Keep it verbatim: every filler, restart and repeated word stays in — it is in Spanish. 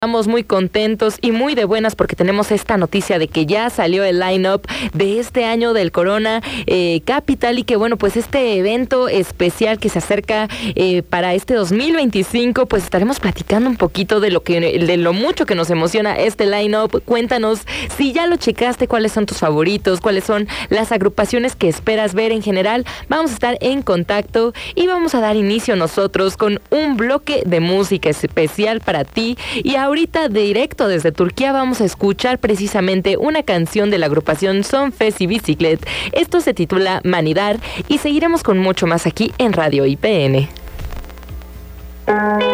Estamos muy contentos y muy de buenas porque tenemos esta noticia de que ya salió el line-up de este año del Corona eh, Capital y que bueno, pues este evento especial que se acerca eh, para este dos mil veinticinco, pues estaremos platicando un poquito de lo que, de lo mucho que nos emociona este line-up. Cuéntanos si ya lo checaste, cuáles son tus favoritos, cuáles son las agrupaciones que esperas ver en general. Vamos a estar en contacto y vamos a dar inicio nosotros con un bloque de música especial para ti. Y ahorita directo desde Turquía vamos a escuchar precisamente una canción de la agrupación Son Fes y Biciclet. Esto se titula Manidar y seguiremos con mucho más aquí en Radio I P N.